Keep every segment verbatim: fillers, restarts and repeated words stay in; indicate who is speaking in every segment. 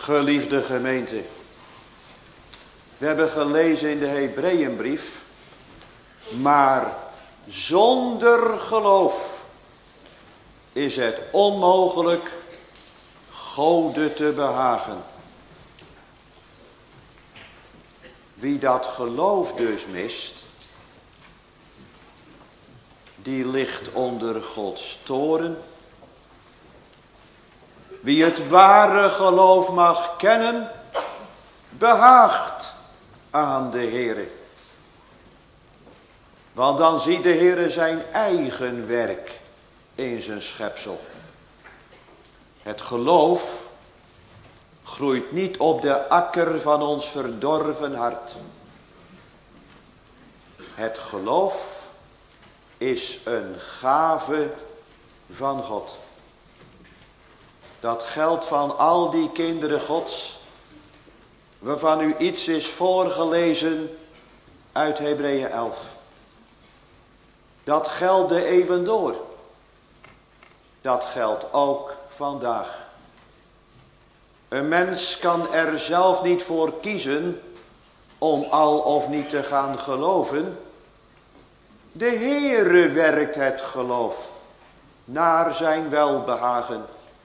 Speaker 1: Geliefde gemeente, we hebben gelezen in de Hebreeënbrief, maar zonder geloof is het onmogelijk Gode te behagen. Wie dat geloof dus mist, die ligt onder Gods toorn. Wie het ware geloof mag kennen, behaagt aan de Heere. Want dan ziet de Heere zijn eigen werk in zijn schepsel. Het geloof groeit niet op de akker van ons verdorven hart. Het geloof is een gave van God. Dat geldt van al die kinderen Gods, waarvan u iets is voorgelezen uit Hebreeën elf. Dat geldt de eeuwen door. Dat geldt ook vandaag. Een mens kan er zelf niet voor kiezen om al of niet te gaan geloven. De Heere werkt het geloof naar zijn welbehagen.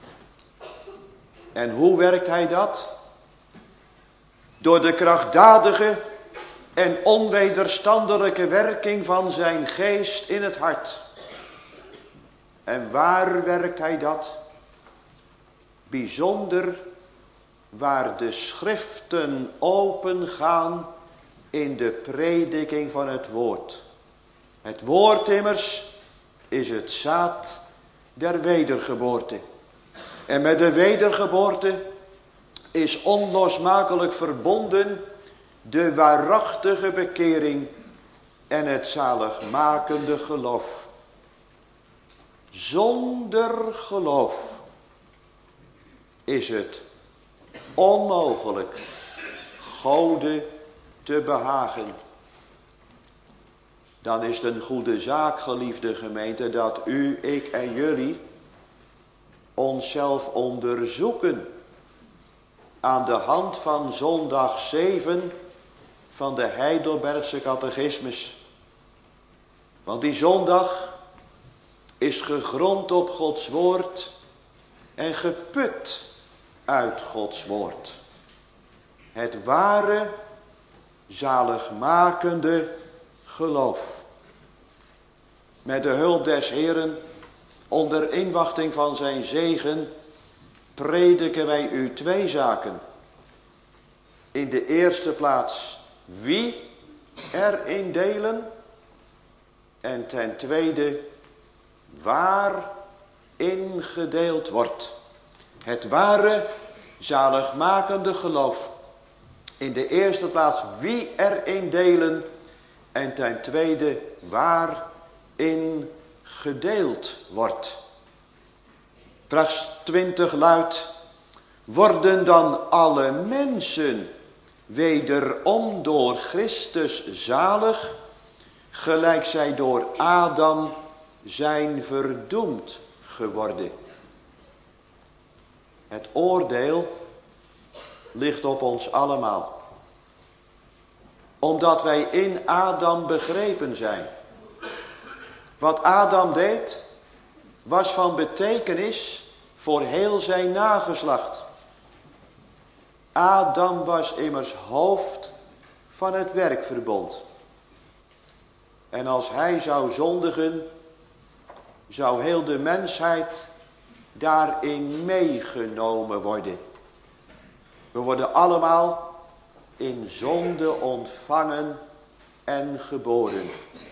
Speaker 1: En hoe werkt hij dat? Door de krachtdadige en onwederstandelijke werking van zijn geest in het hart. En waar werkt hij dat? Bijzonder waar de schriften opengaan in de prediking van het woord. Het woord immers is het zaad der wedergeboorte. En met de wedergeboorte is onlosmakelijk verbonden de waarachtige bekering en het zaligmakende geloof. Zonder geloof is het onmogelijk Gode te behagen. Dan is het een goede zaak, geliefde gemeente, dat u, ik en jullie onszelf onderzoeken aan de hand van zondag zeven van de Heidelbergse catechismus. Want die zondag is gegrond op Gods woord en geput uit Gods woord. Het ware, zaligmakende geloof. Met de hulp des Heeren, onder inwachting van zijn zegen, prediken wij u twee zaken. In de eerste plaats wie erin delen. En ten tweede waar in gedeeld wordt. Het ware zaligmakende geloof. In de eerste plaats wie erin delen. En ten tweede waar in gedeeld wordt. Vraag twintig luidt: worden dan alle mensen wederom door Christus zalig, gelijk zij door Adam zijn verdoemd geworden? Het oordeel ligt op ons allemaal, omdat wij in Adam begrepen zijn. Wat Adam deed, was van betekenis voor heel zijn nageslacht. Adam was immers hoofd van het werkverbond. En als hij zou zondigen, zou heel de mensheid daarin meegenomen worden. We worden allemaal in zonde ontvangen en geboren.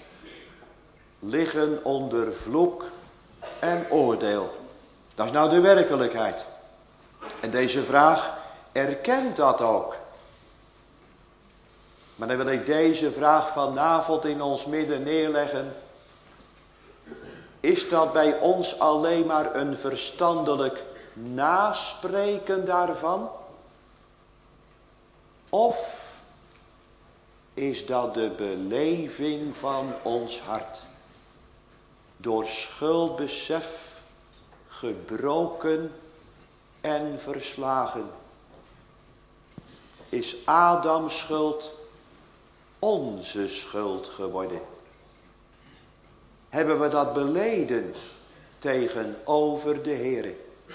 Speaker 1: Liggen onder vloek en oordeel. Dat is nou de werkelijkheid. En deze vraag erkent dat ook. Maar dan wil ik deze vraag vanavond in ons midden neerleggen. Is dat bij ons alleen maar een verstandelijk naspreken daarvan? Of is dat de beleving van ons hart? Door schuldbesef gebroken en verslagen. is Adams schuld onze schuld geworden. Hebben we dat beleden tegenover de Heere?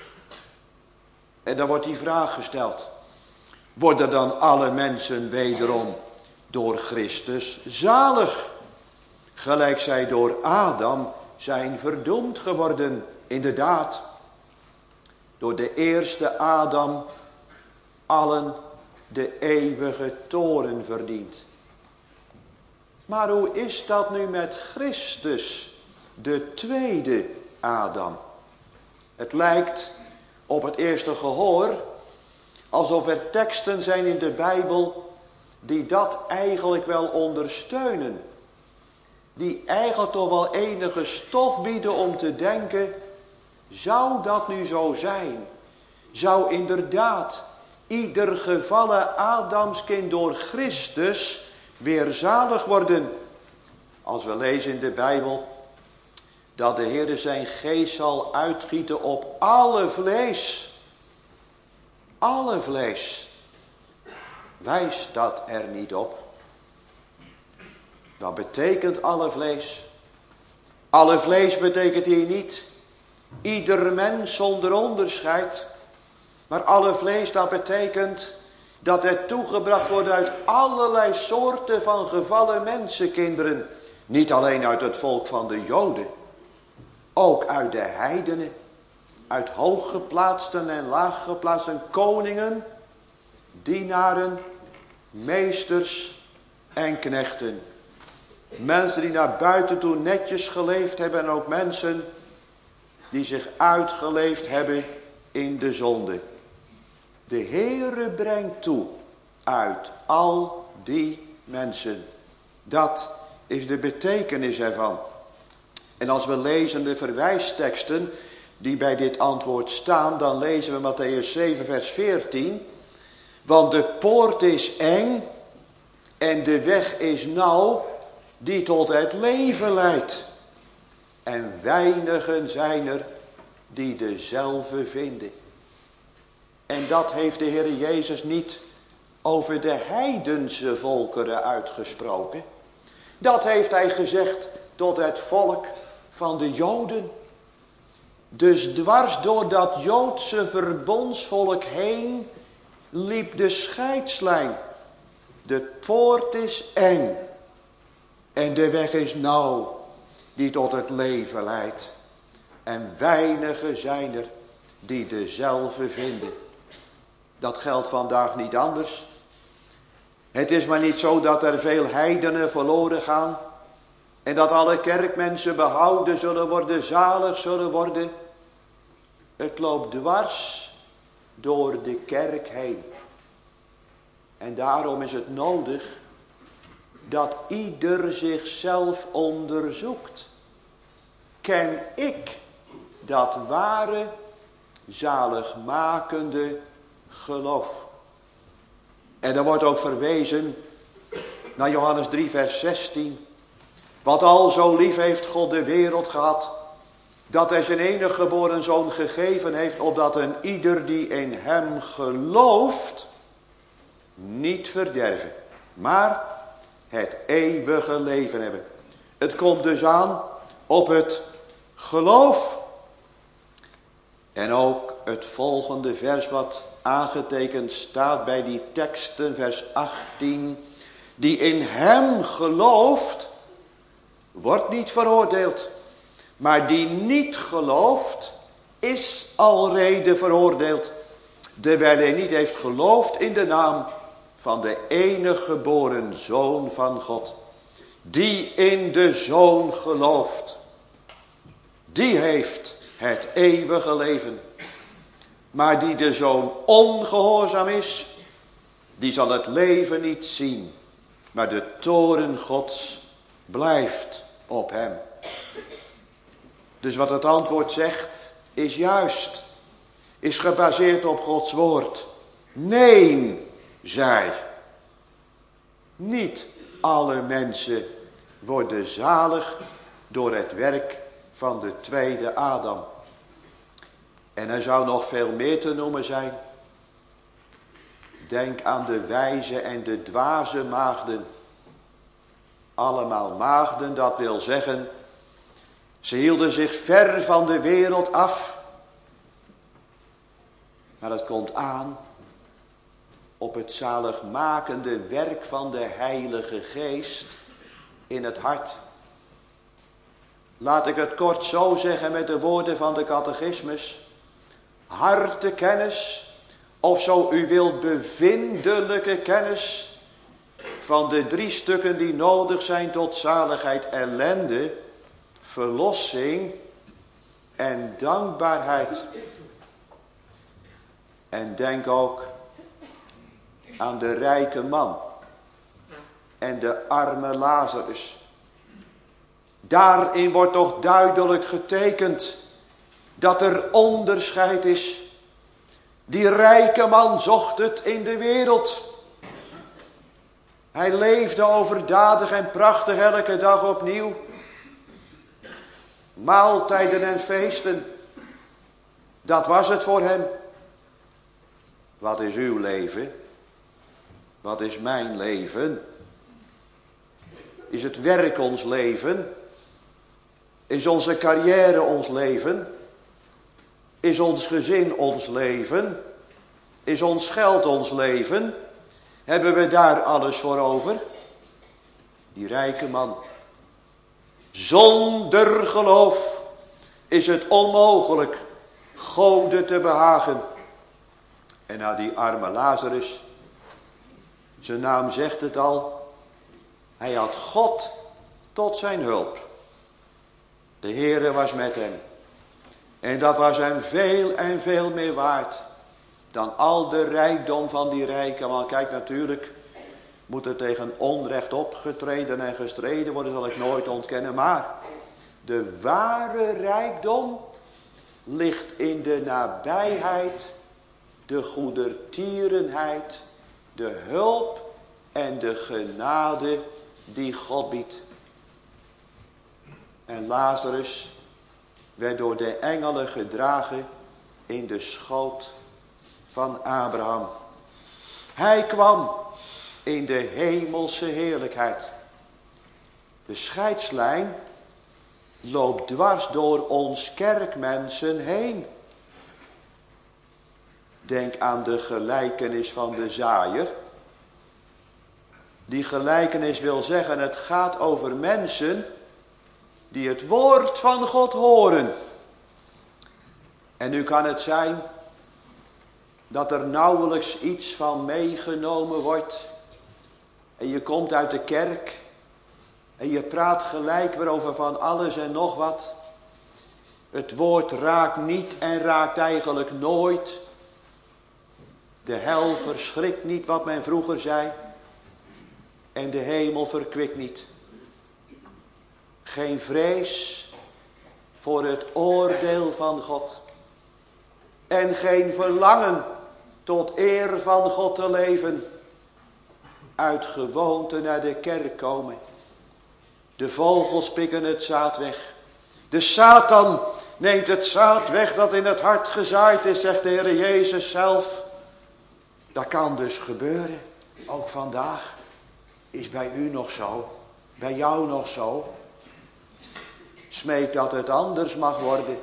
Speaker 1: En dan wordt die vraag gesteld. Worden dan alle mensen wederom door Christus zalig? Gelijk zij door Adam zijn verdoemd geworden. Inderdaad, door de eerste Adam allen de eeuwige toorn verdient. Maar hoe is dat nu met Christus, de tweede Adam? Het lijkt op het eerste gehoor alsof er teksten zijn in de Bijbel die dat eigenlijk wel ondersteunen. Die eigenlijk toch wel enige stof bieden om te denken, zou dat nu zo zijn? Zou inderdaad ieder gevallen Adamskind door Christus weer zalig worden? Als we lezen in de Bijbel dat de Heer zijn geest zal uitgieten op alle vlees. Alle vlees. Wijst dat er niet op? Wat betekent alle vlees? Alle vlees betekent hier niet ieder mens zonder onderscheid. Maar alle vlees, dat betekent dat het toegebracht wordt uit allerlei soorten van gevallen mensenkinderen. Niet alleen uit het volk van de Joden. Ook uit de heidenen. Uit hooggeplaatsten en laaggeplaatsten koningen, dienaren, meesters en knechten. Mensen die naar buiten toe netjes geleefd hebben en ook mensen die zich uitgeleefd hebben in de zonde. De Heere brengt toe uit al die mensen. Dat is de betekenis ervan. En als we lezen de verwijsteksten die bij dit antwoord staan, dan lezen we Mattheüs zeven vers veertien. Want de poort is eng en de weg is nauw die tot het leven leidt. En weinigen zijn er die dezelfde vinden. En dat heeft de Heer Jezus niet over de heidense volkeren uitgesproken. Dat heeft hij gezegd tot het volk van de Joden. Dus dwars door dat Joodse verbondsvolk heen liep de scheidslijn. De poort is eng en de weg is nauw die tot het leven leidt. En weinigen zijn er die dezelfde vinden. Dat geldt vandaag niet anders. Het is maar niet zo dat er veel heidenen verloren gaan en dat alle kerkmensen behouden zullen worden, zalig zullen worden. Het loopt dwars door de kerk heen. En daarom is het nodig dat ieder zichzelf onderzoekt. Ken ik dat ware, zaligmakende geloof? En dan wordt ook verwezen naar Johannes drie vers zestien. Want al zo lief heeft God de wereld gehad, dat hij zijn enige geboren zoon gegeven heeft, opdat een ieder die in hem gelooft, niet verderven, maar het eeuwige leven hebben. Het komt dus aan op het geloof. En ook het volgende vers wat aangetekend staat bij die teksten, vers achttien. Die in hem gelooft, wordt niet veroordeeld. Maar die niet gelooft, is alrede veroordeeld. Terwijl hij niet heeft geloofd in de naam van de enige geboren Zoon van God. Die in de Zoon gelooft. Die heeft het eeuwige leven. Maar die de Zoon ongehoorzaam is, die zal het leven niet zien. Maar de toorn Gods blijft op hem. Dus wat het antwoord zegt, is juist. Is gebaseerd op Gods woord. Nee, zij. Niet alle mensen worden zalig door het werk van de tweede Adam. En er zou nog veel meer te noemen zijn. Denk aan de wijze en de dwaze maagden. Allemaal maagden, dat wil zeggen, ze hielden zich ver van de wereld af. Maar het komt aan op het zaligmakende werk van de Heilige Geest in het hart. Laat ik het kort zo zeggen met de woorden van de catechismus. Hartekennis, of zo u wilt bevindelijke kennis van de drie stukken die nodig zijn tot zaligheid, ellende, verlossing en dankbaarheid. En denk ook aan de rijke man en de arme Lazarus. Daarin wordt toch duidelijk getekend dat er onderscheid is. Die rijke man zocht het in de wereld. Hij leefde overdadig en prachtig elke dag opnieuw. Maaltijden en feesten, dat was het voor hem. Wat is uw leven? Wat is mijn leven? Is het werk ons leven? Is onze carrière ons leven? Is ons gezin ons leven? Is ons geld ons leven? Hebben we daar alles voor over? Die rijke man. Zonder geloof is het onmogelijk Gode te behagen. En nou die arme Lazarus, zijn naam zegt het al, hij had God tot zijn hulp. De Heere was met hem. En dat was hem veel en veel meer waard dan al de rijkdom van die rijke man. Kijk, natuurlijk moet er tegen onrecht opgetreden en gestreden worden, zal ik nooit ontkennen. Maar de ware rijkdom ligt in de nabijheid, de goedertierenheid, de hulp en de genade die God biedt. En Lazarus werd door de engelen gedragen in de schoot van Abraham. Hij kwam in de hemelse heerlijkheid. De scheidslijn loopt dwars door ons kerkmensen heen. Denk aan de gelijkenis van de zaaier. Die gelijkenis wil zeggen, het gaat over mensen die het woord van God horen. En nu kan het zijn dat er nauwelijks iets van meegenomen wordt. En je komt uit de kerk en je praat gelijk weer over van alles en nog wat. Het woord raakt niet en raakt eigenlijk nooit. De hel verschrikt niet, wat men vroeger zei. En de hemel verkwikt niet. Geen vrees voor het oordeel van God. En geen verlangen tot eer van God te leven. Uit gewoonte naar de kerk komen. De vogels pikken het zaad weg. De Satan neemt het zaad weg dat in het hart gezaaid is, zegt de Heer Jezus zelf. Dat kan dus gebeuren. Ook vandaag. Is bij u nog zo. Bij jou nog zo. Smeek dat het anders mag worden.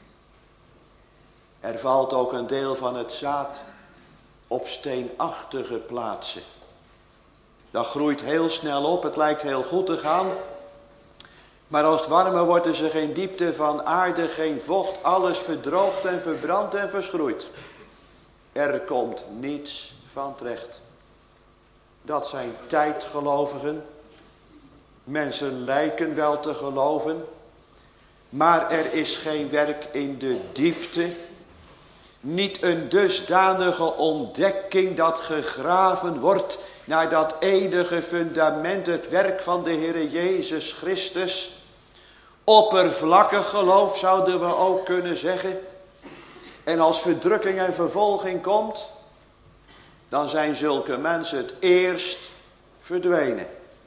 Speaker 1: Er valt ook een deel van het zaad op steenachtige plaatsen. Dat groeit heel snel op. Het lijkt heel goed te gaan. Maar als het warmer wordt is er geen diepte van aarde, geen vocht. Alles verdroogt en verbrandt en verschroeit. Er komt niets van terecht. Dat zijn tijdgelovigen. Mensen lijken wel te geloven. Maar er is geen werk in de diepte. Niet een dusdanige ontdekking dat gegraven wordt naar dat enige fundament, het werk van de Heer Jezus Christus. Oppervlakkig geloof zouden we ook kunnen zeggen. En als verdrukking en vervolging komt, dan zijn zulke mensen het eerst verdwenen.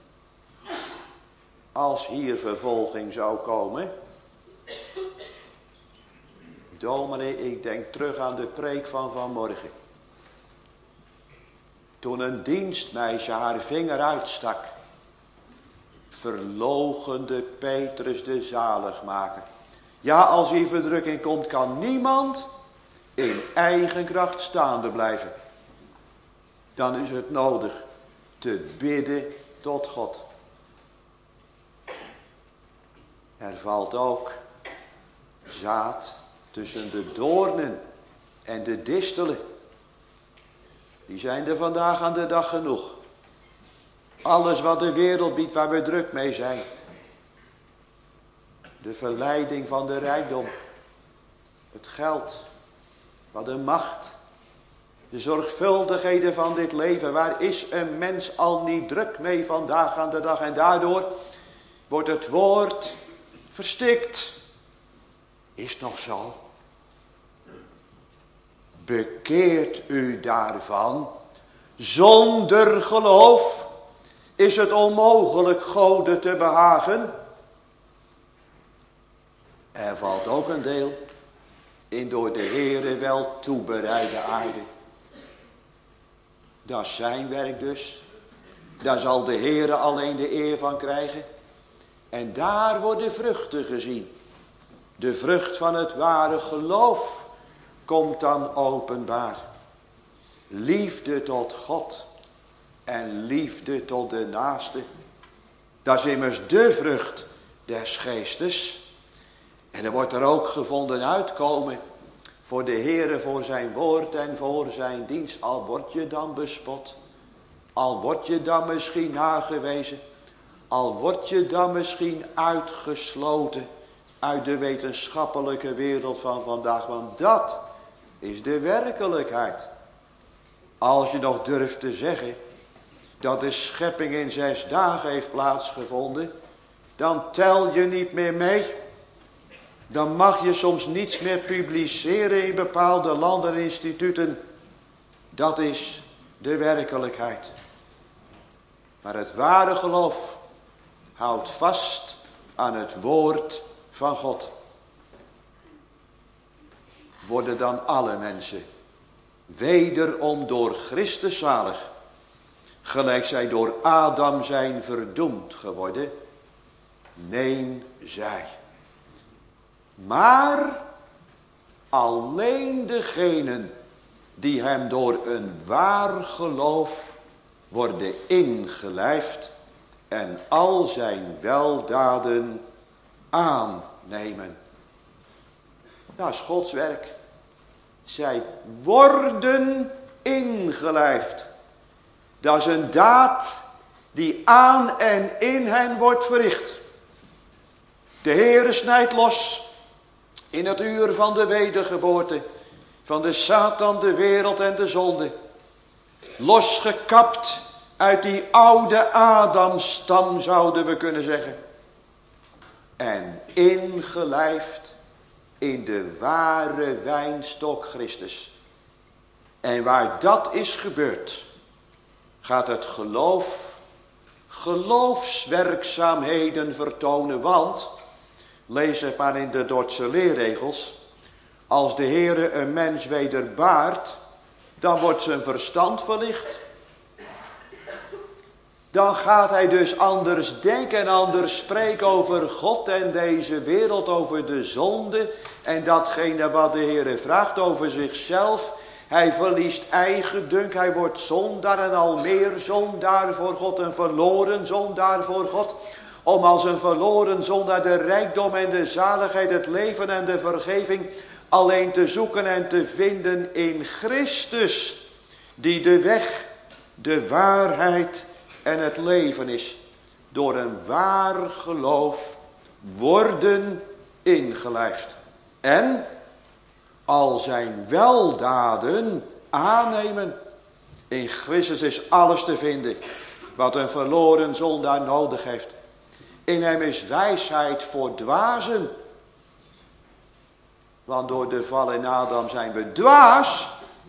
Speaker 1: Als hier vervolging zou komen. Dominee, ik denk terug aan de preek van vanmorgen. toen een dienstmeisje haar vinger uitstak, verloochende Petrus de zaligmaker. Ja, als hier verdrukking komt, kan niemand in eigen kracht staande blijven. Dan is het nodig te bidden tot God. Er valt ook zaad tussen de doornen en de distelen. Die zijn er vandaag aan de dag genoeg. Alles wat de wereld biedt waar we druk mee zijn. De verleiding van de rijkdom. Het geld. Wat de macht. De zorgvuldigheden van dit leven. Waar is een mens al niet druk mee vandaag aan de dag. En daardoor wordt het woord verstikt. Is nog zo. Bekeert u daarvan. Zonder geloof is het onmogelijk Gode te behagen. Er valt ook een deel in door de Heere wel toebereide aarde. Dat is zijn werk dus. Daar zal de Heere alleen de eer van krijgen. En daar worden vruchten gezien. De vrucht van het ware geloof komt dan openbaar. Liefde tot God en liefde tot de naaste. Dat is immers de vrucht des geestes. En er wordt er ook gevonden uitkomen voor de Heere, voor zijn woord en voor zijn dienst. Al word je dan bespot, al word je dan misschien nagewezen, al word je dan misschien uitgesloten uit de wetenschappelijke wereld van vandaag. Want dat is de werkelijkheid. Als je nog durft te zeggen dat de schepping in zes dagen heeft plaatsgevonden, dan tel je niet meer mee. Dan mag je soms niets meer publiceren in bepaalde landen en instituten. Dat is de werkelijkheid. Maar het ware geloof houdt vast aan het woord van God. Worden dan alle mensen wederom door Christus zalig, gelijk zij door Adam zijn verdoemd geworden? Nee, zij. Maar alleen degenen die hem door een waar geloof worden ingelijfd en al zijn weldaden aannemen. Dat is Gods werk. Zij worden ingelijfd. Dat is een daad die aan en in hen wordt verricht. De Heere snijdt los in het uur van de wedergeboorte van de Satan, de wereld en de zonde. Losgekapt uit die oude Adamstam, zouden we kunnen zeggen. En ingelijfd in de ware wijnstok Christus. En waar dat is gebeurd, gaat het geloof geloofswerkzaamheden vertonen. Want, lees het maar in de Dordtse leerregels, als de Heere een mens wederbaart, dan wordt zijn verstand verlicht. Dan gaat hij dus anders denken en anders spreken over God en deze wereld, over de zonde en datgene wat de Heere vraagt over zichzelf. Hij verliest eigendunk, hij wordt zondaar en al meer zondaar voor God, een verloren zondaar voor God. Om als een verloren zondaar de rijkdom en de zaligheid, het leven en de vergeving alleen te zoeken en te vinden in Christus, die de weg, de waarheid en het leven is. Door een waar geloof worden ingelijfd. En al zijn weldaden aannemen. In Christus is alles te vinden wat een verloren zondaar nodig heeft. In hem is wijsheid voor dwazen. Want door de val in Adam zijn we dwaas.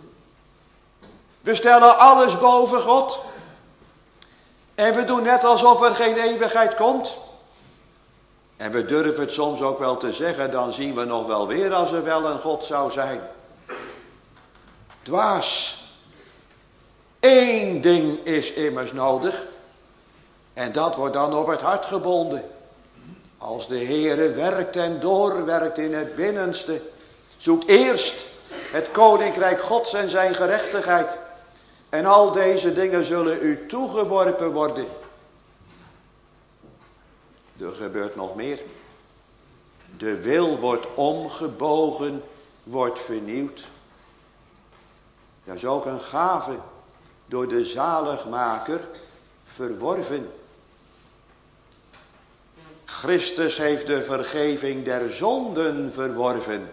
Speaker 1: We stellen alles boven God. En we doen net alsof er geen eeuwigheid komt. En we durven het soms ook wel te zeggen, dan zien we nog wel weer als er wel een God zou zijn. Dwaas. Eén ding is immers nodig. En dat wordt dan op het hart gebonden. Als de Heere werkt en doorwerkt in het binnenste. Zoekt eerst het koninkrijk Gods en zijn gerechtigheid. En al deze dingen zullen u toegeworpen worden. Er gebeurt nog meer. De wil wordt omgebogen, wordt vernieuwd. Dat is ook een gave door de zaligmaker verworven. Christus heeft de vergeving der zonden verworven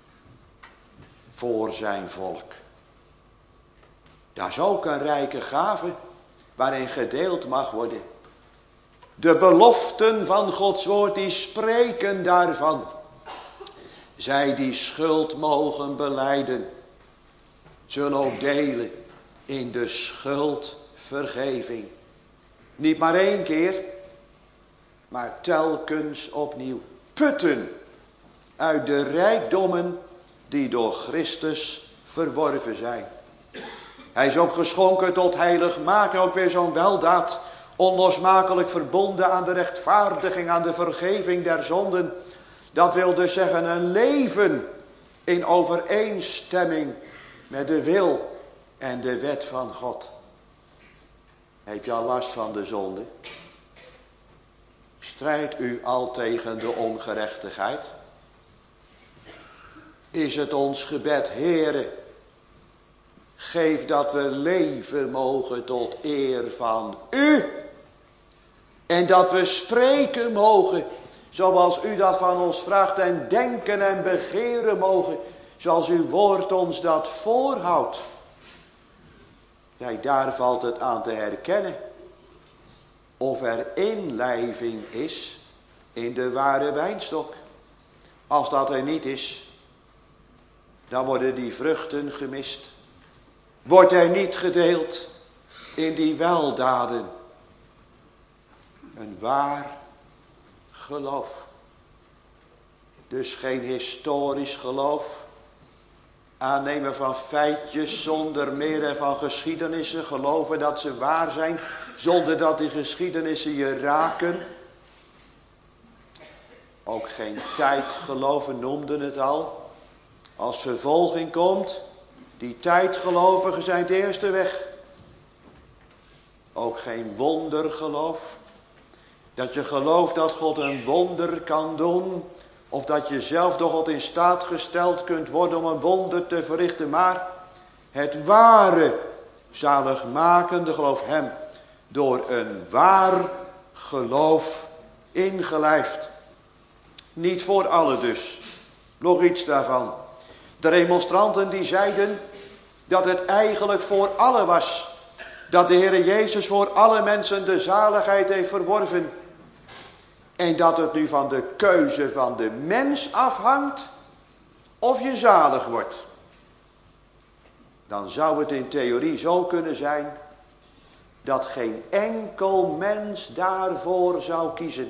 Speaker 1: voor zijn volk. Dat is ook een rijke gave waarin gedeeld mag worden. De beloften van Gods woord die spreken daarvan. Zij die schuld mogen belijden, zullen ook delen in de schuldvergeving. Niet maar één keer, maar telkens opnieuw. Putten uit de rijkdommen die door Christus verworven zijn. Hij is ook geschonken tot heiligmaken, ook weer zo'n weldaad. Onlosmakelijk verbonden aan de rechtvaardiging, aan de vergeving der zonden. Dat wil dus zeggen een leven in overeenstemming met de wil en de wet van God. Heb je al last van de zonde? Strijdt u al tegen de ongerechtigheid? Is het ons gebed, Heere, geef dat we leven mogen tot eer van u. En dat we spreken mogen zoals u dat van ons vraagt. En denken en begeren mogen zoals uw woord ons dat voorhoudt. Kijk, daar valt het aan te herkennen. Of er inlijving is in de ware wijnstok. Als dat er niet is, dan worden die vruchten gemist. Wordt er niet gedeeld in die weldaden. Een waar geloof. Dus geen historisch geloof. Aannemen van feitjes zonder meer en van geschiedenissen. Geloven dat ze waar zijn. Zonder dat die geschiedenissen je raken. Ook geen tijdgeloven noemden het al. Als vervolging komt. Die tijdgelovigen zijn het eerste weg. Ook geen wondergeloof. Dat je gelooft dat God een wonder kan doen. Of dat je zelf door God in staat gesteld kunt worden om een wonder te verrichten. Maar het ware zaligmakende geloof hem door een waar geloof ingelijfd. Niet voor allen dus. Nog iets daarvan. De remonstranten die zeiden dat het eigenlijk voor allen was. Dat de Heer Jezus voor alle mensen de zaligheid heeft verworven. En dat het nu van de keuze van de mens afhangt of je zalig wordt. Dan zou het in theorie zo kunnen zijn dat geen enkel mens daarvoor zou kiezen.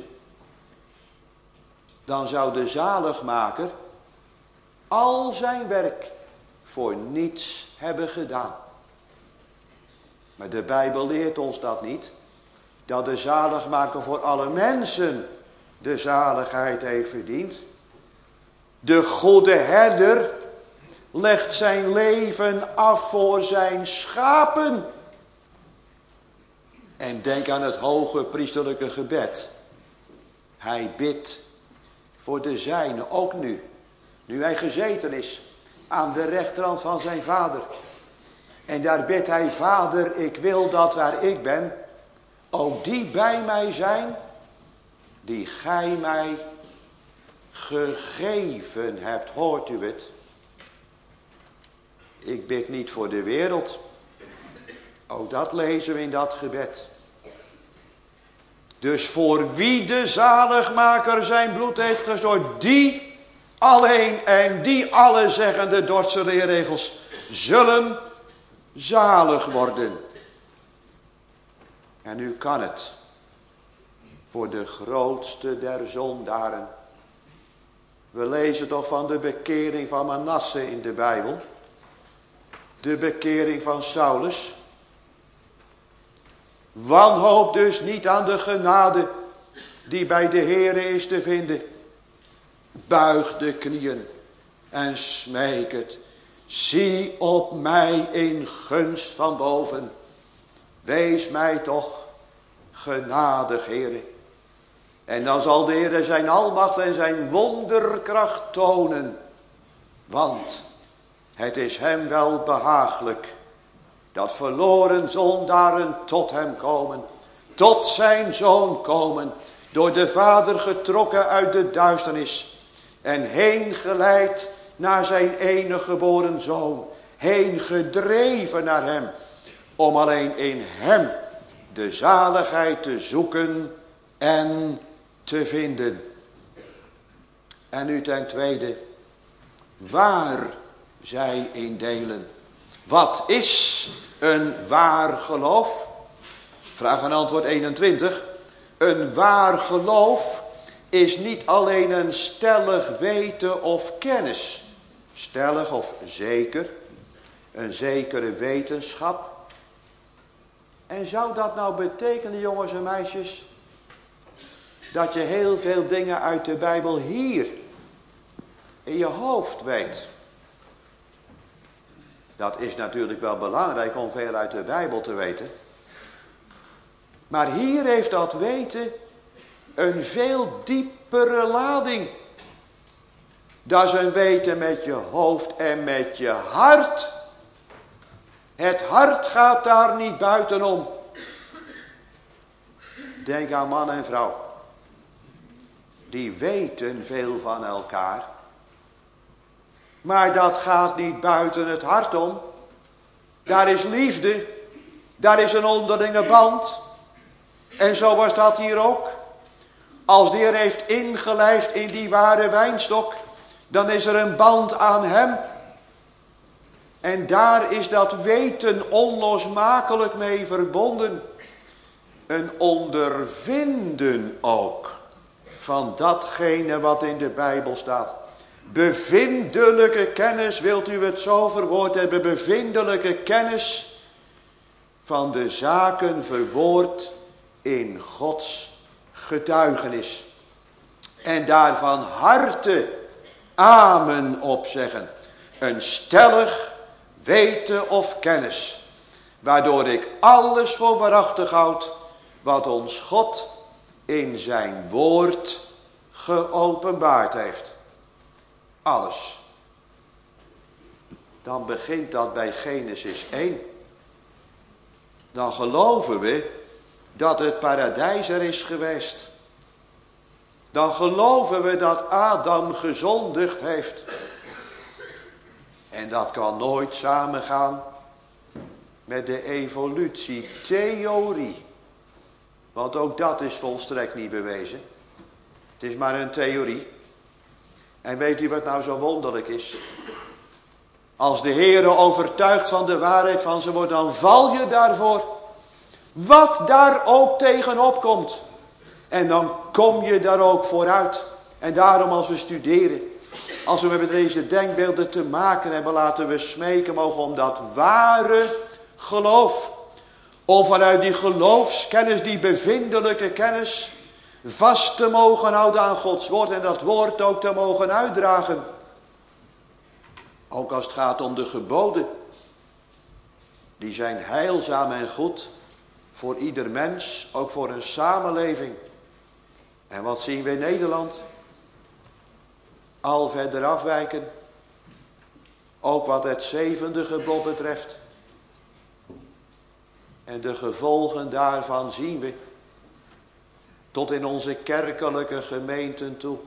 Speaker 1: Dan zou de zaligmaker al zijn werk voor niets hebben gedaan. Maar de Bijbel leert ons dat niet. Dat de zaligmaker voor alle mensen de zaligheid heeft verdiend. De goede herder legt zijn leven af voor zijn schapen. En denk aan het hoge priesterlijke gebed. Hij bidt voor de zijnen, ook nu. Nu hij gezeten is aan de rechterhand van zijn vader. En daar bidt hij, Vader, ik wil dat waar ik ben, ook die bij mij zijn, die gij mij gegeven hebt. Hoort u het? Ik bid niet voor de wereld. Ook dat lezen we in dat gebed. Dus voor wie de zaligmaker zijn bloed heeft gestort, die alleen en die alle, zeggen de Dordtse leerregels, zullen zalig worden. En nu kan het voor de grootste der zondaren. We lezen toch van de bekering van Manasse in de Bijbel. De bekering van Saulus. Wanhoop dus niet aan de genade die bij de Heere is te vinden. Buig de knieën en smeek het. Zie op mij in gunst van boven. Wees mij toch genadig, Heere. En dan zal de Heere zijn almacht en zijn wonderkracht tonen. Want het is hem wel behaaglijk dat verloren zondaren tot hem komen. Tot zijn zoon komen. Door de Vader getrokken uit de duisternis. En heen geleid naar zijn enige geboren zoon. Heen gedreven naar hem. Om alleen in hem de zaligheid te zoeken en te vinden. En nu ten tweede. Waar zij in delen. Wat is een waar geloof? Vraag en antwoord eenentwintig. Een waar geloof is niet alleen een stellig weten of kennis. Stellig of zeker. Een zekere wetenschap. En zou dat nou betekenen, jongens en meisjes, dat je heel veel dingen uit de Bijbel hier in je hoofd weet? Dat is natuurlijk wel belangrijk om veel uit de Bijbel te weten. Maar hier heeft dat weten een veel diepere lading. Dat is een weten met je hoofd en met je hart. Het hart gaat daar niet buitenom. Denk aan man en vrouw. Die weten veel van elkaar. Maar dat gaat niet buiten het hart om. Daar is liefde. Daar is een onderlinge band. En zo was dat hier ook. Als de Heer heeft ingelijfd in die ware wijnstok, dan is er een band aan hem. En daar is dat weten onlosmakelijk mee verbonden. Een ondervinden ook van datgene wat in de Bijbel staat. Bevindelijke kennis, wilt u het zo verwoord hebben, bevindelijke kennis van de zaken verwoord in Gods getuigenis. En daar van harte amen op zeggen. Een stellig weten of kennis, waardoor ik alles voor waarachtig houd wat ons God in zijn woord geopenbaard heeft. Alles. Dan begint dat bij Genesis één. Dan geloven we dat het paradijs er is geweest. Dan geloven we dat Adam gezondigd heeft. En dat kan nooit samengaan met de evolutietheorie. Want ook dat is volstrekt niet bewezen. Het is maar een theorie. En weet u wat nou zo wonderlijk is? Als de Heere overtuigd van de waarheid van zijn woord, dan val je daarvoor. Wat daar ook tegenop komt. En dan kom je daar ook vooruit. En daarom als we studeren, als we met deze denkbeelden te maken hebben, laten we smeken mogen om dat ware geloof. Om vanuit die geloofskennis, die bevindelijke kennis, vast te mogen houden aan Gods woord. En dat woord ook te mogen uitdragen. Ook als het gaat om de geboden. Die zijn heilzaam en goed voor ieder mens, ook voor een samenleving. En wat zien we in Nederland? Al verder afwijken. Ook wat het zevende gebod betreft. En de gevolgen daarvan zien we. Tot in onze kerkelijke gemeenten toe.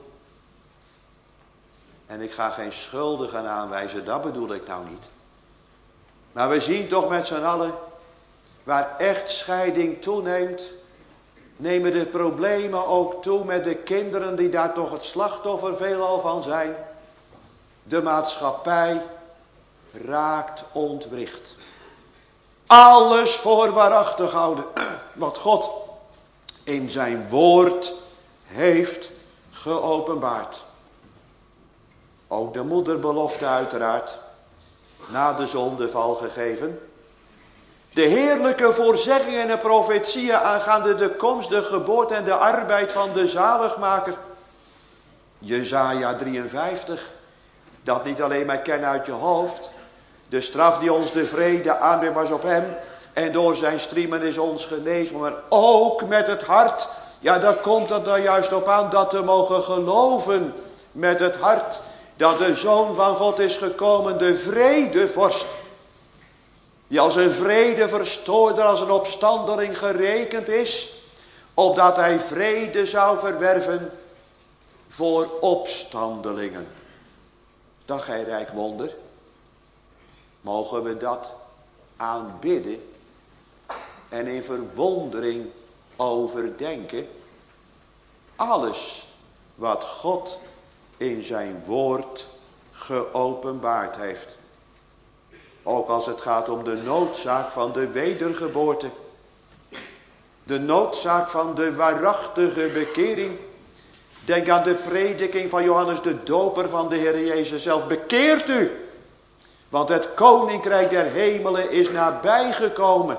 Speaker 1: En ik ga geen schuldigen aanwijzen, dat bedoel ik nou niet. Maar we zien toch met z'n allen, waar echtscheiding toeneemt, nemen de problemen ook toe met de kinderen die daar toch het slachtoffer veelal van zijn. De maatschappij raakt ontwricht. Alles voor waarachtig houden wat God in zijn woord heeft geopenbaard. Ook de moederbelofte uiteraard, na de zondeval gegeven. De heerlijke voorzeggingen en profetieën aangaande de komst, de geboorte en de arbeid van de zaligmaker. Jesaja drieënvijftig, dat niet alleen maar kennen uit je hoofd. De straf die ons de vrede aanbrengt was op hem. En door zijn striemen is ons genezen. Maar ook met het hart. Ja, daar komt het er juist op aan dat we mogen geloven met het hart. Dat de Zoon van God is gekomen, de vredevorst. Die als een vredeverstoorder, als een opstandeling gerekend is. Opdat hij vrede zou verwerven voor opstandelingen. Dat gij rijk wonder. Mogen we dat aanbidden en in verwondering overdenken. Alles wat God in zijn woord geopenbaard heeft. Ook als het gaat om de noodzaak van de wedergeboorte. De noodzaak van de waarachtige bekering. Denk aan de prediking van Johannes de Doper van de Heer Jezus zelf. Bekeert u, want het koninkrijk der hemelen is nabijgekomen.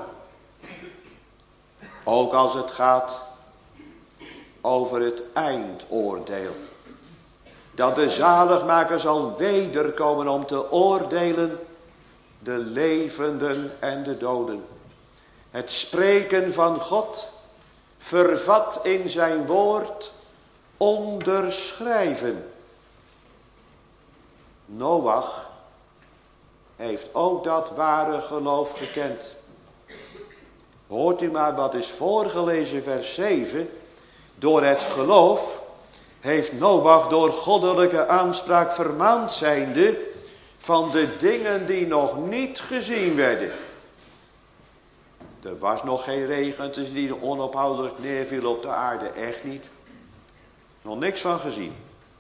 Speaker 1: Ook als het gaat over het eindoordeel. Dat de zaligmaker zal wederkomen om te oordelen de levenden en de doden. Het spreken van God, vervat in zijn woord, onderschrijven. Noach heeft ook dat ware geloof gekend. Hoort u maar wat is voorgelezen, vers zeven. Door het geloof heeft Noach door goddelijke aanspraak vermaand zijnde van de dingen die nog niet gezien werden. Er was nog geen regen tussen die onophoudelijk neerviel op de aarde, echt niet. Nog niks van gezien.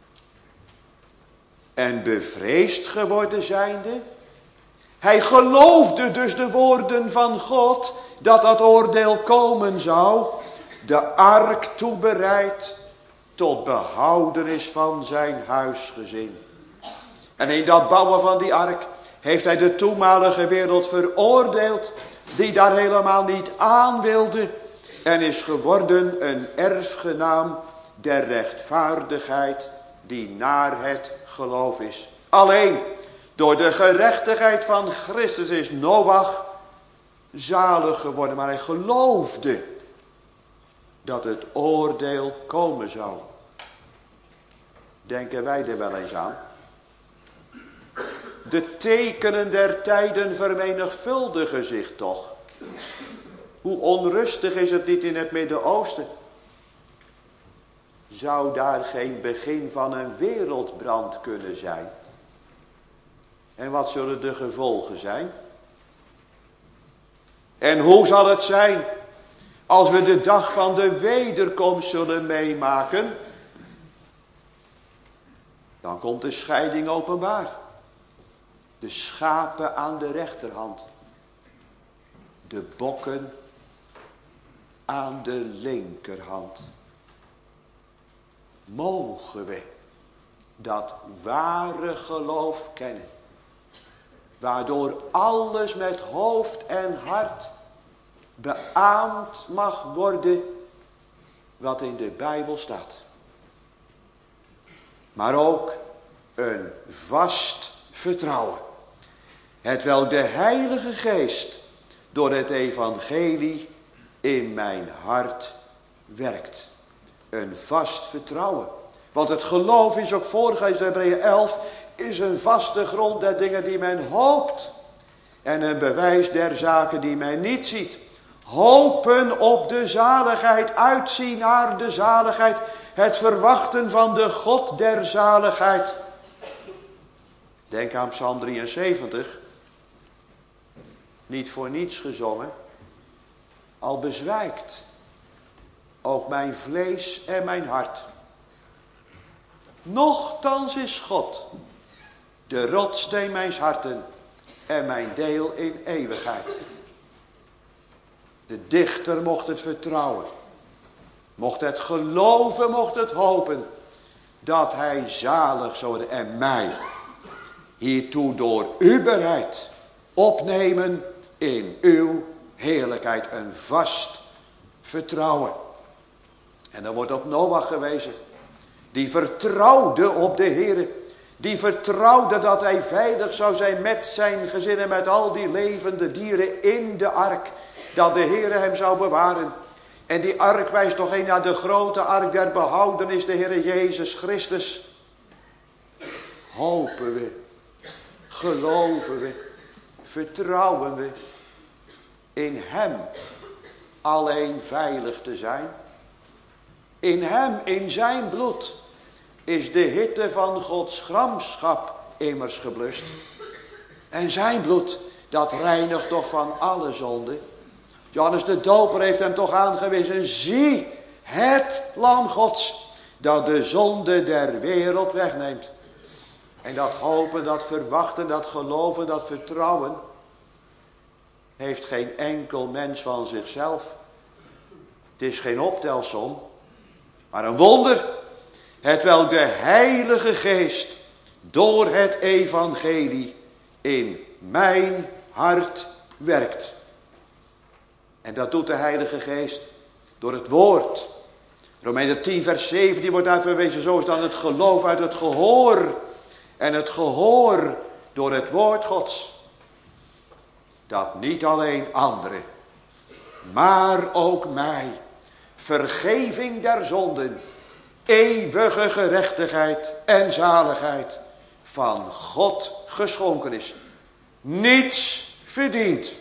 Speaker 1: En bevreesd geworden zijnde. Hij geloofde dus de woorden van God, dat dat oordeel komen zou. De ark toebereid tot behoudenis van zijn huisgezin. En in dat bouwen van die ark heeft hij de toenmalige wereld veroordeeld, die daar helemaal niet aan wilde, en is geworden een erfgenaam der rechtvaardigheid die naar het geloof is. Alleen door de gerechtigheid van Christus is Noach zalig geworden, maar hij geloofde dat het oordeel komen zou. Denken wij er wel eens aan? De tekenen der tijden vermenigvuldigen zich toch. Hoe onrustig is het niet in het Midden-Oosten? Zou daar geen begin van een wereldbrand kunnen zijn? En wat zullen de gevolgen zijn? En hoe zal het zijn als we de dag van de wederkomst zullen meemaken? Dan komt de scheiding openbaar. De schapen aan de rechterhand. De bokken aan de linkerhand. Mogen we dat ware geloof kennen. Waardoor alles met hoofd en hart beaamd mag worden wat in de Bijbel staat. Maar ook een vast vertrouwen. Hetwelk de Heilige Geest door het evangelie in mijn hart werkt. Een vast vertrouwen. Want het geloof is ook voorgelezen in Hebreeën elf. Is een vaste grond der dingen die men hoopt. En een bewijs der zaken die men niet ziet. Hopen op de zaligheid. Uitzien naar de zaligheid. Het verwachten van de God der zaligheid. Denk aan Psalm drieënzeventig. Niet voor niets gezongen. Al bezwijkt ook mijn vlees en mijn hart. Nochtans is God de rotsteen mijns harten en mijn deel in eeuwigheid. De dichter mocht het vertrouwen. Mocht het geloven, mocht het hopen. Dat hij zalig zou worden en mij hiertoe door u bereid opnemen in uw heerlijkheid, een vast vertrouwen. En dan wordt op Noach gewezen. Die vertrouwde op de Heere. Die vertrouwde dat hij veilig zou zijn met zijn gezin en met al die levende dieren in de ark. Dat de Heere hem zou bewaren. En die ark wijst toch heen naar de grote ark der behoudenis, de Heere Jezus Christus. Hopen we, geloven we, vertrouwen we in hem alleen veilig te zijn. In hem, in zijn bloed, is de hitte van Gods gramschap immers geblust. En zijn bloed, dat reinigt toch van alle zonde. Johannes de Doper heeft hem toch aangewezen. Zie het lam Gods, dat de zonde der wereld wegneemt. En dat hopen, dat verwachten, dat geloven, dat vertrouwen heeft geen enkel mens van zichzelf. Het is geen optelsom, maar een wonder. Hetwelk de Heilige Geest door het evangelie in mijn hart werkt. En dat doet de Heilige Geest door het woord. Romeinen tien vers zeventien wordt daar verwezen. Zo is dan het geloof uit het gehoor. En het gehoor door het woord Gods. Dat niet alleen anderen, maar ook mij vergeving der zonden, eeuwige gerechtigheid en zaligheid van God geschonken is. Niets verdiend.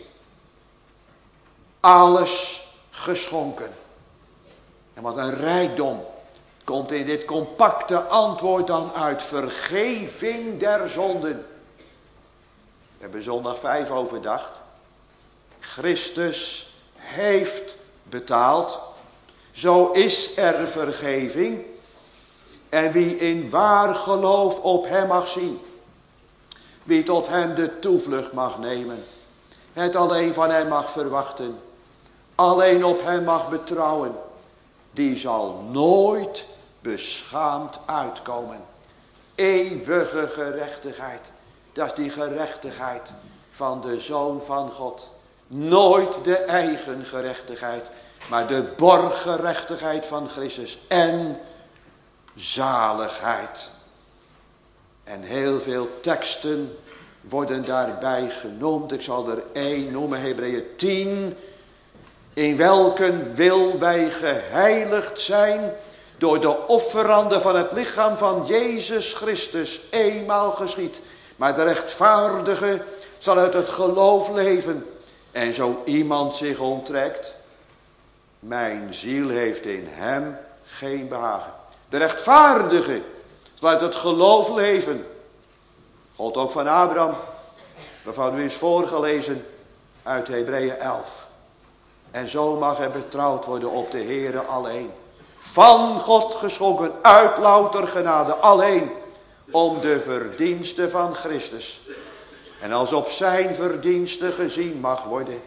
Speaker 1: Alles geschonken. En wat een rijkdom komt in dit compacte antwoord dan uit. Vergeving der zonden. We hebben zondag vijf overdacht. Christus heeft betaald. Zo is er vergeving. En wie in waar geloof op hem mag zien. Wie tot hem de toevlucht mag nemen. Het alleen van hem mag verwachten. Alleen op hem mag betrouwen. Die zal nooit beschaamd uitkomen. Eeuwige gerechtigheid. Dat is die gerechtigheid van de Zoon van God. Nooit de eigen gerechtigheid. Maar de borggerechtigheid van Christus. En zaligheid. En heel veel teksten worden daarbij genoemd. Ik zal er één noemen. Hebreeën tien. In welken wil wij geheiligd zijn door de offerande van het lichaam van Jezus Christus eenmaal geschied. Maar de rechtvaardige zal uit het geloof leven. En zo iemand zich onttrekt, mijn ziel heeft in hem geen behagen. De rechtvaardige zal uit het geloof leven. God ook van Abraham, waarvan u is voorgelezen uit Hebreeën elf. En zo mag er betrouwd worden op de Heere alleen. Van God geschonken, uit louter genade alleen. Om de verdiensten van Christus. En als op zijn verdiensten gezien mag worden.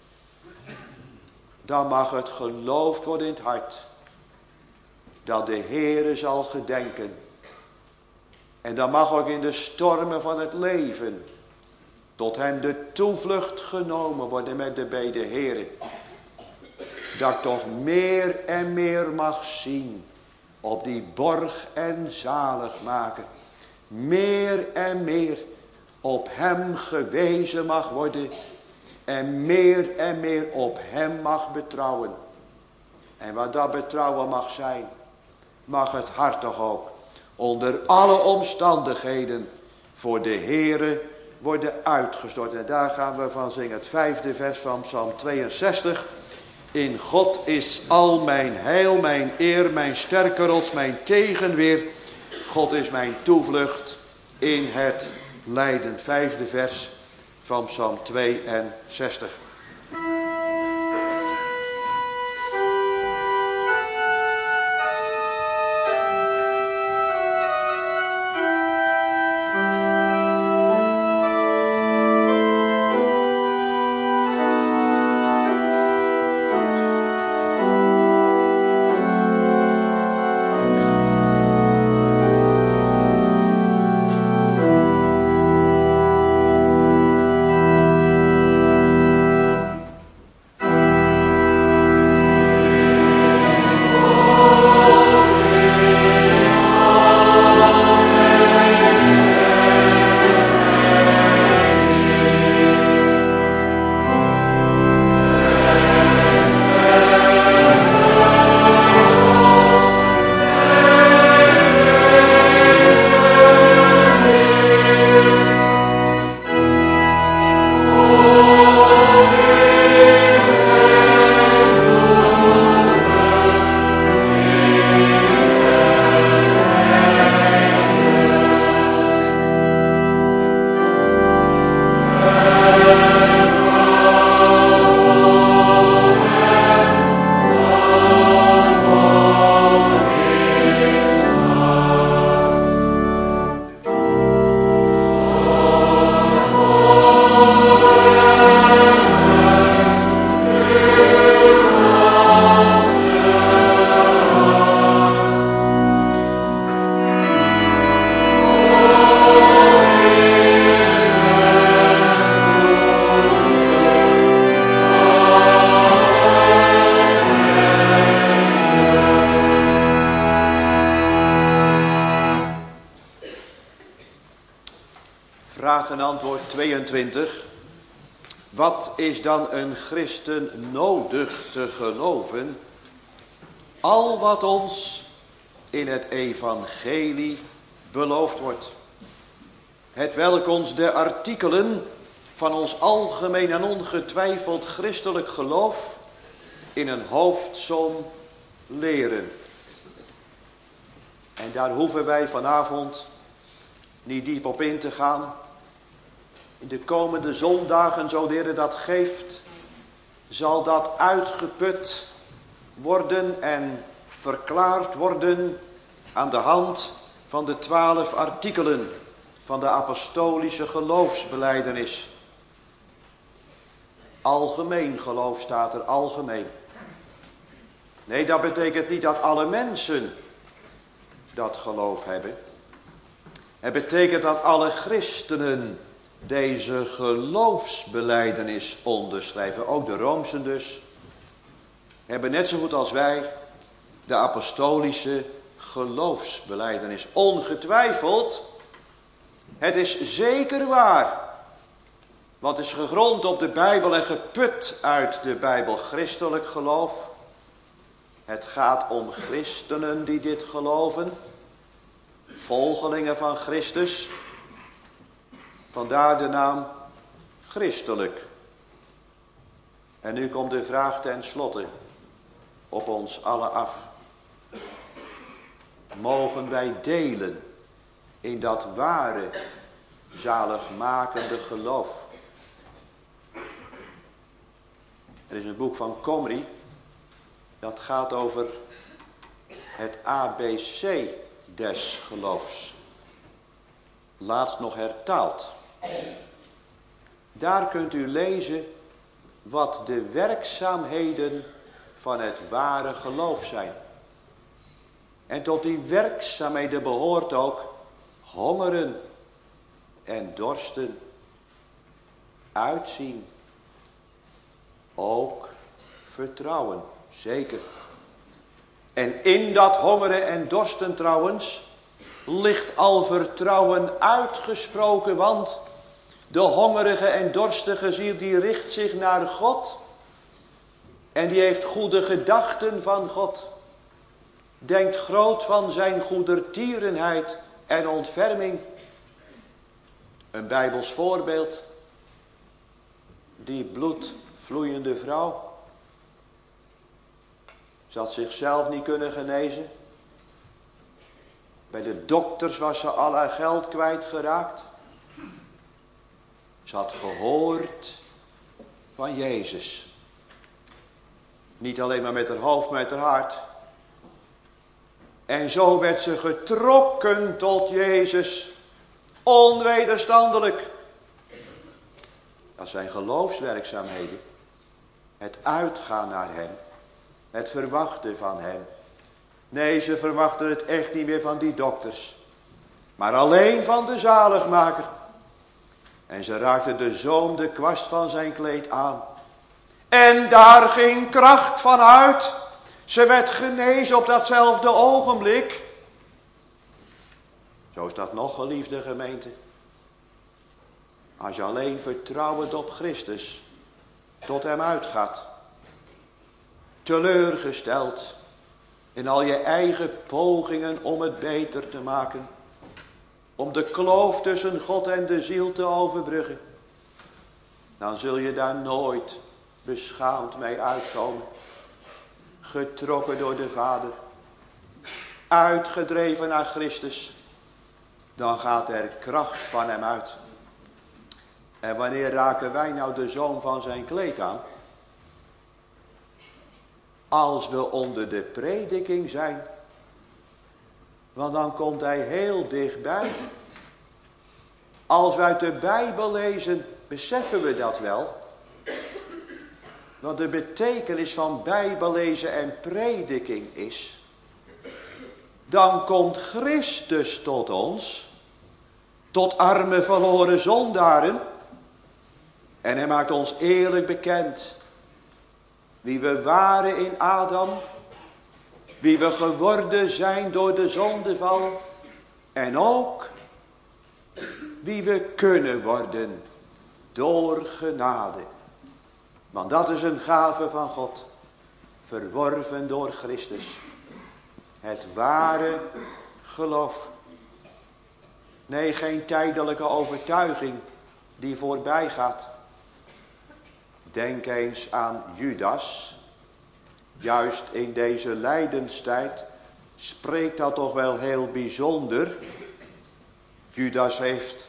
Speaker 1: Dan mag het geloofd worden in het hart. Dat de Heere zal gedenken. En dan mag ook in de stormen van het leven. Tot hem de toevlucht genomen worden met de bede Heere. Dat ik toch meer en meer mag zien. Op die borg en zalig maken. Meer en meer op hem gewezen mag worden. En meer en meer op hem mag betrouwen. En wat dat betrouwen mag zijn. Mag het hart toch ook. Onder alle omstandigheden. Voor de Heere worden uitgestort. En daar gaan we van zingen. Het vijfde vers van Psalm tweeënzestig. In God is al mijn heil, mijn eer, mijn sterke rots, mijn tegenweer. God is mijn toevlucht in het lijden. Vijfde vers van Psalm tweeënzestig. vragen antwoord tweeëntwintig. Wat is dan een christen nodig te geloven? Al wat ons in het evangelie beloofd wordt. Het welk ons de artikelen van ons algemeen en ongetwijfeld christelijk geloof in een hoofdsom leren. En daar hoeven wij vanavond niet diep op in te gaan. In de komende zondagen, zo de Heer dat geeft, zal dat uitgeput worden en verklaard worden aan de hand van de twaalf artikelen van de apostolische geloofsbelijdenis. Algemeen geloof staat er, algemeen. Nee, dat betekent niet dat alle mensen dat geloof hebben. Het betekent dat alle christenen deze geloofsbelijdenis onderschrijven. Ook de Roomsen dus hebben net zo goed als wij de apostolische geloofsbelijdenis. Ongetwijfeld, het is zeker waar. Want het is gegrond op de Bijbel en geput uit de Bijbel christelijk geloof. Het gaat om christenen die dit geloven. Volgelingen van Christus. Vandaar de naam christelijk. En nu komt de vraag ten slotte op ons allen af. Mogen wij delen in dat ware, zaligmakende geloof? Er is een boek van Comrie. Dat gaat over het A B C des geloofs. Laatst nog hertaald. Daar kunt u lezen wat de werkzaamheden van het ware geloof zijn. En tot die werkzaamheden behoort ook hongeren en dorsten, uitzien, ook vertrouwen, zeker. En in dat hongeren en dorsten trouwens ligt al vertrouwen uitgesproken, want de hongerige en dorstige ziel die richt zich naar God en die heeft goede gedachten van God. Denkt groot van zijn goedertierenheid en ontferming. Een Bijbels voorbeeld. Die bloedvloeiende vrouw. Ze had zichzelf niet kunnen genezen. Bij de dokters was ze al haar geld kwijtgeraakt. Ze had gehoord van Jezus. Niet alleen maar met haar hoofd, maar met haar hart. En zo werd ze getrokken tot Jezus. Onwederstandelijk. Dat zijn geloofswerkzaamheden. Het uitgaan naar hem. Het verwachten van hem. Nee, ze verwachten het echt niet meer van die dokters. Maar alleen van de zaligmaker. En ze raakte de zoom de kwast van zijn kleed aan. En daar ging kracht van uit. Ze werd genezen op datzelfde ogenblik. Zo is dat nog, geliefde gemeente. Als je alleen vertrouwend op Christus tot hem uitgaat. Teleurgesteld in al je eigen pogingen om het beter te maken. Om de kloof tussen God en de ziel te overbruggen. Dan zul je daar nooit beschaamd mee uitkomen. Getrokken door de Vader. Uitgedreven naar Christus. Dan gaat er kracht van hem uit. En wanneer raken wij nou de zoom van zijn kleed aan? Als we onder de prediking zijn. Want dan komt hij heel dichtbij. Als we uit de Bijbel lezen, beseffen we dat wel. Want de betekenis van Bijbellezen en prediking is. Dan komt Christus tot ons. Tot arme verloren zondaren. En hij maakt ons eerlijk bekend. Wie we waren in Adam. Wie we geworden zijn door de zondeval. En ook wie we kunnen worden door genade. Want dat is een gave van God, verworven door Christus. Het ware geloof. Nee, geen tijdelijke overtuiging die voorbij gaat. Denk eens aan Judas. Juist in deze lijdenstijd spreekt dat toch wel heel bijzonder. Judas heeft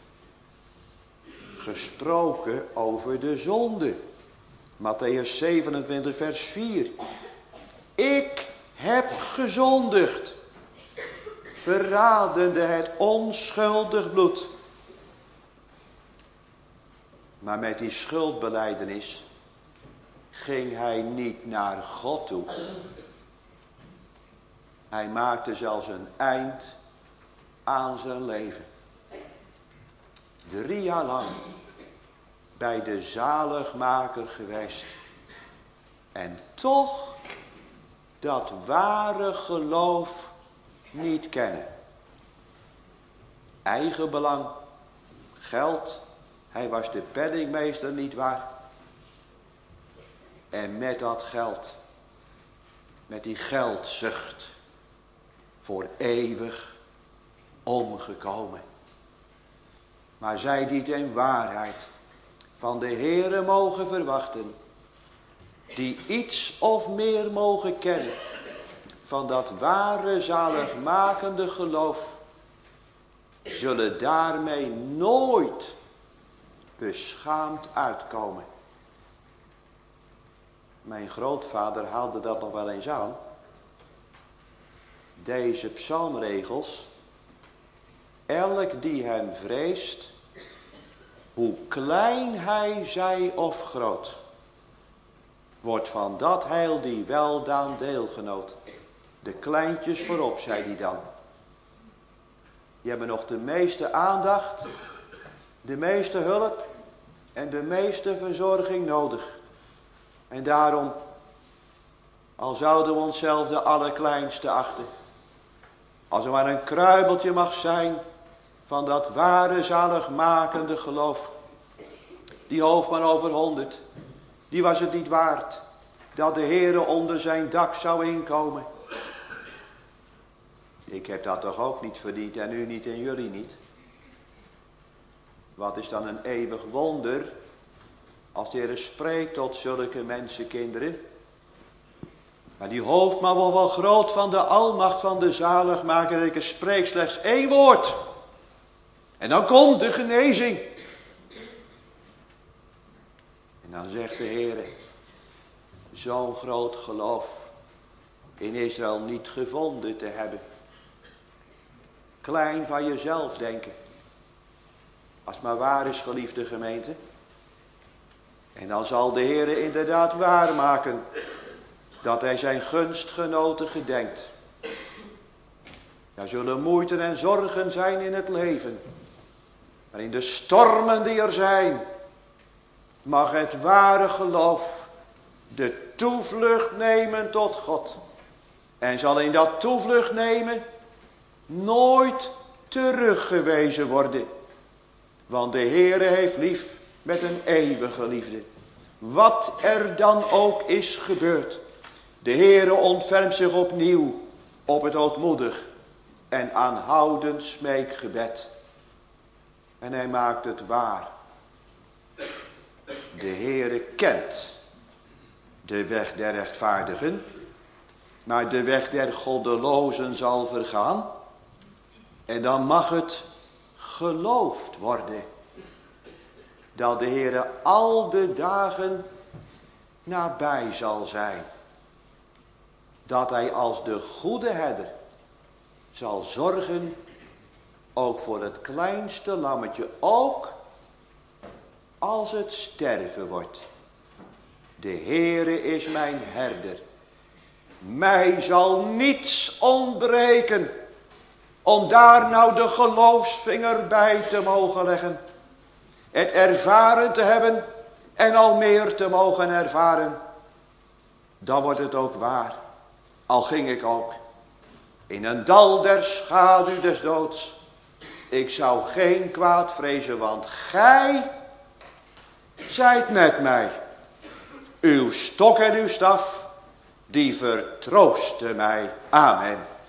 Speaker 1: gesproken over de zonde. Matthäus zevenentwintig vers vier. Ik heb gezondigd, verradende het onschuldig bloed. Maar met die schuldbelijdenis ging hij niet naar God toe. Hij maakte zelfs een eind aan zijn leven. Drie jaar lang bij de zaligmaker geweest. En toch dat ware geloof niet kennen. Eigen belang, geld, hij was de penningmeester niet waar. En met dat geld, met die geldzucht, voor eeuwig omgekomen. Maar zij die het in waarheid van de Heere mogen verwachten, die iets of meer mogen kennen van dat ware zaligmakende geloof, zullen daarmee nooit beschaamd uitkomen. Mijn grootvader haalde dat nog wel eens aan. Deze psalmregels. Elk die hem vreest, hoe klein hij zij of groot, wordt van dat heil die weldaan deelgenoot. De kleintjes voorop, zei hij dan. Die hebben nog de meeste aandacht, de meeste hulp en de meeste verzorging nodig. En daarom, al zouden we onszelf de allerkleinste achten, als er maar een kruimeltje mag zijn van dat ware zaligmakende geloof. Die hoofdman over honderd, die was het niet waard dat de Heere onder zijn dak zou inkomen. Ik heb dat toch ook niet verdiend en u niet en jullie niet. Wat is dan een eeuwig wonder als de Heere spreekt tot zulke mensenkinderen. Maar die hoofdman wordt wel groot van de almacht van de zaligmaker. Ik spreek slechts één woord. En dan komt de genezing. En dan zegt de Heere, zo'n groot geloof in Israël niet gevonden te hebben. Klein van jezelf denken. Als het maar waar is, geliefde gemeente. En dan zal de Heere inderdaad waarmaken dat hij zijn gunstgenoten gedenkt. Er zullen moeite en zorgen zijn in het leven. Maar in de stormen die er zijn, mag het ware geloof de toevlucht nemen tot God. En zal in dat toevlucht nemen nooit teruggewezen worden. Want de Heere heeft lief met een eeuwige liefde. Wat er dan ook is gebeurd. De Heere ontfermt zich opnieuw op het ootmoedig en aanhoudend smeekgebed. En hij maakt het waar. De Heere kent de weg der rechtvaardigen, maar de weg der goddelozen zal vergaan. En dan mag het geloofd worden dat de Heere al de dagen nabij zal zijn. Dat hij als de goede herder zal zorgen, ook voor het kleinste lammetje, ook als het sterven wordt. De Heere is mijn herder. Mij zal niets ontbreken, om daar nou de geloofsvinger bij te mogen leggen. Het ervaren te hebben en al meer te mogen ervaren. Dan wordt het ook waar. Al ging ik ook in een dal der schaduw des doods. Ik zou geen kwaad vrezen, want gij zijt met mij. Uw stok en uw staf, die vertroosten mij. Amen.